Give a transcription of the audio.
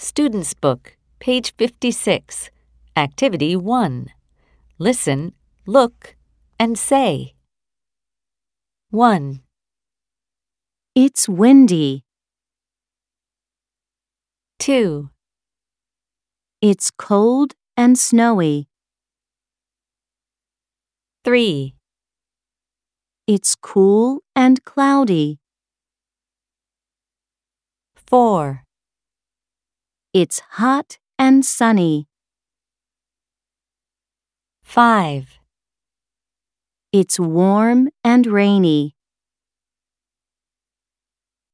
Student's Book, page 56, Activity 1. Listen, look, and say. 1, It's windy. 2, It's cold and snowy. 3, It's cool and cloudy. 4, It's hot and sunny. 5, It's warm and rainy.